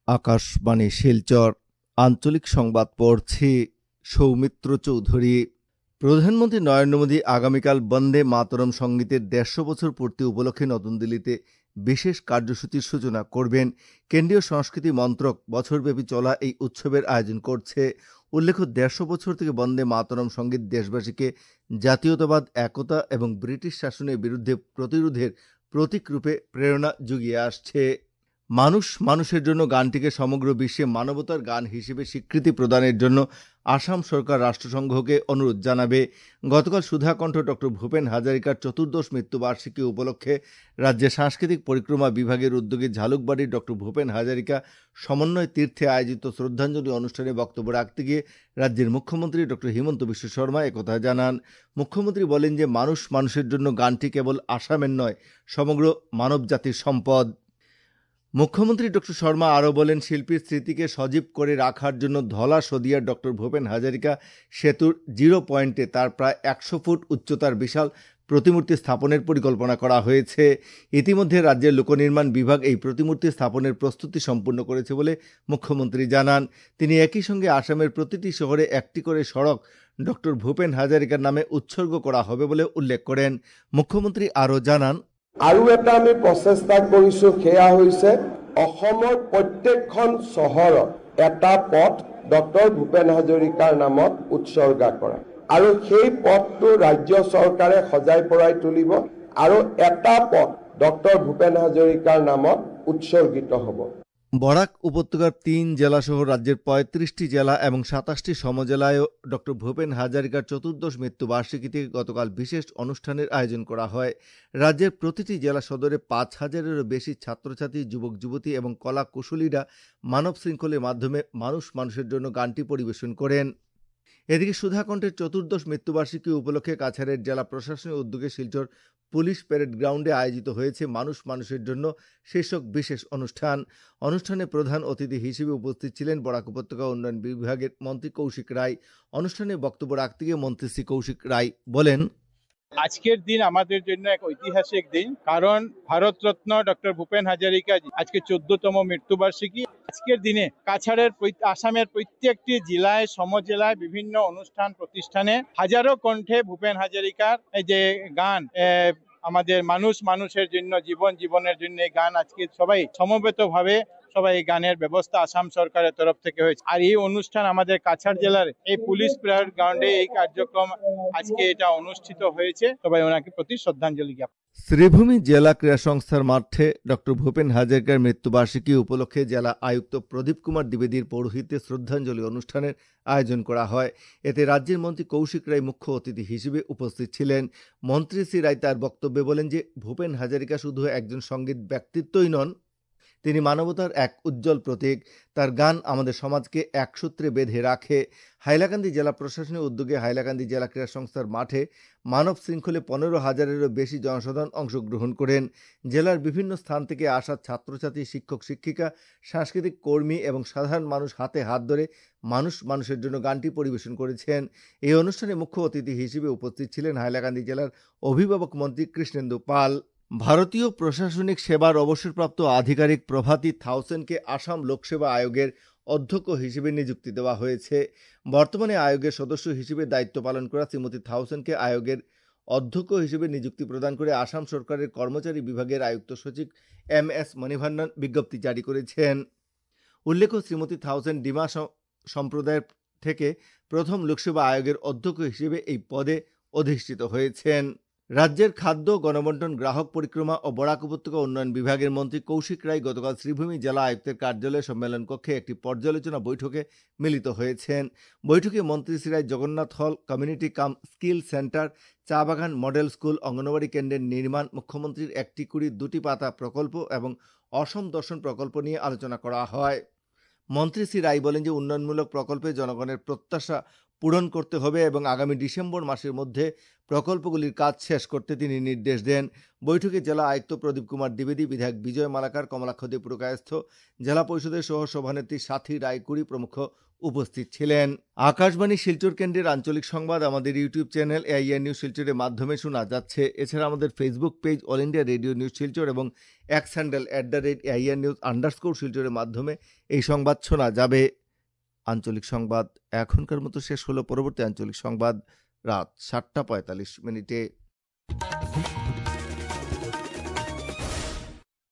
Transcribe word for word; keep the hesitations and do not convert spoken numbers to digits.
আকাশবাণী শিলচর আঞ্চলিক সংবাদ পড়ছি সৌমিত্র চৌধুরী। প্রধানমন্ত্রী নরেন্দ্র মোদী আগামীকাল বন্দে মাতরম সঙ্গীতের দেড়শো বছর পূর্তি উপলক্ষে নতুন দিল্লিতে বিশেষ কার্যসূচির সূচনা করবেন। কেন্দ্রীয় সংস্কৃতি মন্ত্রক বছরব্যাপী চলা এই উৎসবের আয়োজন করছে। উল্লেখ্য, দেড়শো বছর থেকে বন্দে মাতরম সঙ্গীত দেশবাসীকে জাতীয়তাবাদ, একতা এবং ব্রিটিশ শাসনের বিরুদ্ধে প্রতিরোধের প্রতীক রূপে প্রেরণা জুগিয়ে আসছে। মানুষ মানুষের জন্য গানটিকে সমগ্র বিশ্বে মানবতার গান হিসেবে স্বীকৃতি প্রদানের জন্য আসাম সরকার রাষ্ট্রসংঘকে অনুরোধ জানাবে। গতকাল সুধাকণ্ঠ ডক্টর ভূপেন হাজারিকার চতুর্দশ মৃত্যুবার্ষিকী উপলক্ষে রাজ্যের সাংস্কৃতিক পরিক্রমা বিভাগের উদ্যোগে ঝালুকবাড়ির ডক্টর ভূপেন হাজারিকা সমন্বয় তীর্থে আয়োজিত শ্রদ্ধাঞ্জলি অনুষ্ঠানে বক্তব্য রাখতে গিয়ে রাজ্যের মুখ্যমন্ত্রী ডক্টর হিমন্ত বিশ্ব শর্মা একথা জানান। মুখ্যমন্ত্রী বলেন যে মানুষ মানুষের জন্য গানটি কেবল আসামের নয়, সমগ্র মানব জাতির সম্পদ। মুখ্যমন্ত্রী ডক্টর শর্মা আরও বলেন, শিল্পীর স্মৃতিকে সজীব করে রাখার জন্য ধলা সদিয়ার ডক্টর ভূপেন হাজারিকা সেতুর জিরো পয়েন্টে তার প্রায় একশো ফুট উচ্চতার বিশাল প্রতিমূর্তি স্থাপনের পরিকল্পনা করা হয়েছে। ইতিমধ্যে রাজ্যের লোকনির্মাণ বিভাগ এই প্রতিমূর্তি স্থাপনের প্রস্তুতি সম্পূর্ণ করেছে বলে মুখ্যমন্ত্রী জানান। তিনি একই সঙ্গে আসামের প্রতিটি শহরে একটি করে সড়ক ডক্টর ভূপেন হাজারিকার নামে উৎসর্গ করা হবে বলে উল্লেখ করেন। মুখ্যমন্ত্রী আরও জানান, আৰু এটা আমি প্ৰচেষ্টা কৰিছো, সেয়া হৈছে অসমৰ প্ৰত্যেকখন চহৰত এটা পথ ডক্টৰ ভূপেন হাজৰিকাৰ নামত উৎসৰ্গা কৰা, আৰু সেই পথটো ৰাজ্য চৰকাৰে সজাই পৰাই তুলিব আৰু এটা পথ ডক্টৰ ভূপেন হাজৰিকাৰ নামত উৎসৰ্গিত হ'ব। বরাক উপত্যকার তিন জেলাসহ রাজ্যের পঁয়ত্রিশটি জেলা এবং সাতাশটি সমজেলায়ও ডক্টর ভূপেন হাজারিকার চতুর্দশ মৃত্যুবার্ষিকীতে গতকাল বিশেষ অনুষ্ঠানের আয়োজন করা হয়। রাজ্যের প্রতিটি জেলা সদরে পাঁচ হাজারেরও বেশি ছাত্রছাত্রী, যুবক যুবতী এবং কলা কুশলীরা মানব শৃঙ্খলের মাধ্যমে মানুষ মানুষের জন্য গানটি পরিবেশন করেন। এদিকে সুধাকণ্ঠের চতুর্দশ মৃত্যুবার্ষিকী উপলক্ষে কাছাড়ের জেলা প্রশাসনের উদ্যোগে শিলচর পুলিশ প্যারেড গ্রাউন্ডে আয়োজিত হয়েছে মানুষ মানুষের জন্য শীর্ষক বিশেষ অনুষ্ঠান। অনুষ্ঠানে প্রধান অতিথি হিসেবে উপস্থিত ছিলেন বরাক উপত্যকা উন্নয়ন বিভাগের মন্ত্রী কৌশিক রায়। অনুষ্ঠানে বক্তব্য রাখতে গিয়ে মন্ত্রী শ্রী কৌশিক রায় বলেন, আজকের দিন আমাদের জন্য এক ঐতিহাসিক দিন, কারণ ভারতরত্ন ডক্টর ভূপেন হাজারিকা আজকে চোদ্দতম মৃত্যুবার্ষিকী। আজকের দিনে কাছাড়ের আসামের প্রত্যেকটি জেলায়, সমজেলায় বিভিন্ন অনুষ্ঠান প্রতিষ্ঠানে হাজারো কণ্ঠে ভূপেন হাজারিকার এই যে গান, আমাদের মানুষ মানুষের জন্য, জীবন জীবনের জন্য এই গান আজকে সবাই সমবেতভাবে সবাই এই গানের ব্যবস্থা আসাম সরকারের তরফ থেকে হয়েছে। আর এই অনুষ্ঠান আমাদের কাছাড় জেলার এই পুলিশ প্যারেড গ্রাউন্ডে এই কার্যক্রম আজকে এটা অনুষ্ঠিত হয়েছে। সবাই ওনাকে প্রতি শ্রদ্ধাঞ্জলি জ্ঞাপন। শ্রীভূমি জেলা ক্রীড়া সংস্থার মাঠে ডক্টর ভূপেন হাজারিকার মৃত্যুবার্ষিকী উপলক্ষে জেলা আয়ুক্ত প্রদীপ কুমার দ্বিবেদীর পৌরোহিত্যে শ্রদ্ধাঞ্জলি অনুষ্ঠানের আয়োজন করা হয়। এতে রাজ্যের মন্ত্রী কৌশিক রায় মুখ্য অতিথি হিসেবে উপস্থিত ছিলেন। মন্ত্রী শ্রী রায় তার বক্তব্যে বলেন যে ভূপেন হাজারিকা শুধু একজন সঙ্গীত ব্যক্তিত্বই নন, তিনি মানবতার এক উজ্জ্বল প্রতীক। তার গান আমাদের সমাজকে এক সূত্রে বেঁধে রাখে। হাইলাকান্দি জেলা প্রশাসনের উদ্যোগে হাইলাকান্দি জেলা ক্রীড়া সংস্থার মাঠে মানব শৃঙ্খলে পনেরো হাজারেরও বেশি জনসাধারণ অংশগ্রহণ করেন। জেলার বিভিন্ন স্থান থেকে আসা ছাত্রছাত্রী, শিক্ষক শিক্ষিকা, সাংস্কৃতিক কর্মী এবং সাধারণ মানুষ হাতে হাত ধরে মানুষ মানুষের জন্য গানটি পরিবেশন করেছেন। এই অনুষ্ঠানে মুখ্য অতিথি হিসেবে উপস্থিত ছিলেন হাইলাকান্দি জেলার অভিভাবক মন্ত্রী কৃষ্ণেন্দু পাল। ভারতীয় প্রশাসনিক সেবার অবসরপ্রাপ্ত আধিকারিক প্রভাতী থাউসেনকে আসাম লোকসেবা আয়োগের অধ্যক্ষ হিসেবে নিযুক্তি দেওয়া হয়েছে। বর্তমানে আয়োগের সদস্য হিসেবে দায়িত্ব পালন করা শ্রীমতী থাউসেনকে আয়োগের অধ্যক্ষ হিসেবে নিযুক্তি প্রদান করে আসাম সরকারের কর্মচারী বিভাগের আয়ুক্ত সচিব এম এস মণিভান্নন বিজ্ঞপ্তি জারি করেছেন। উল্লেখ্য, শ্রীমতী থাউসেন ডিমা সম্প্রদায়ের থেকে প্রথম লোকসেবা আয়োগের অধ্যক্ষ হিসেবে এই পদে অধিষ্ঠিত হয়েছেন। রাজ্যের খাদ্য, গণবন্টন, গ্রাহক পরিক্রমা ও বরাক উপত্যকা উন্নয়ন বিভাগের মন্ত্রী কৌশিক রায় গতকাল শ্রীভূমি জেলা আয়ুক্তের কার্যালয়ে সম্মেলন কক্ষে একটি পর্যালোচনা বৈঠকে মিলিত হয়েছেন। বৈঠকে মন্ত্রী শ্রী রায় জগন্নাথ হল, কমিউনিটি কাম স্কিল সেন্টার, চা বাগান, মডেল স্কুল, অঙ্গনওয়াড়ি কেন্দ্রের নির্মাণ, মুখ্যমন্ত্রীর একটি কুড়ি দুটি পাতা প্রকল্প এবং অসম দর্শন প্রকল্প নিয়ে আলোচনা করা হয়। মন্ত্রী শ্রী রায় বলেন যে উন্নয়নমূলক প্রকল্পে জনগণের প্রত্যাশা পূরণ করতে হবে এবং আগামী ডিসেম্বর মাসের মধ্যে প্রকল্পগুলির কাজ শেষ করতে তিনি নির্দেশ দেন। বৈঠকে জেলা আয়ুক্ত প্রদীপ কুমার দ্বিবেদী, বিধায়ক বিজয় মালাকার, কমলাক্ষ পুরকায়স্থ, জেলা পরিষদের সহ সভানেত্রী সাথী রায়কুড়ি প্রমুখ উপস্থিত ছিলেন। আকাশবাণী শিলচর কেন্দ্রের আঞ্চলিক সংবাদ আমাদের ইউটিউব চ্যানেল এআইআর নিউজ শিলচরের মাধ্যমে শোনা যাচ্ছে। এছাড়া আমাদের Facebook page All India Radio News Silchar এবং X handle at the rate AIR news underscore শিলচরের মাধ্যমে এই সংবাদ শোনা যাবে। আঞ্চলিক সংবাদ এখনকার মতো শেষ হলো। পরবর্তী আঞ্চলিক সংবাদ রাত সাতটা পঁয়তাল্লিশ মিনিটে।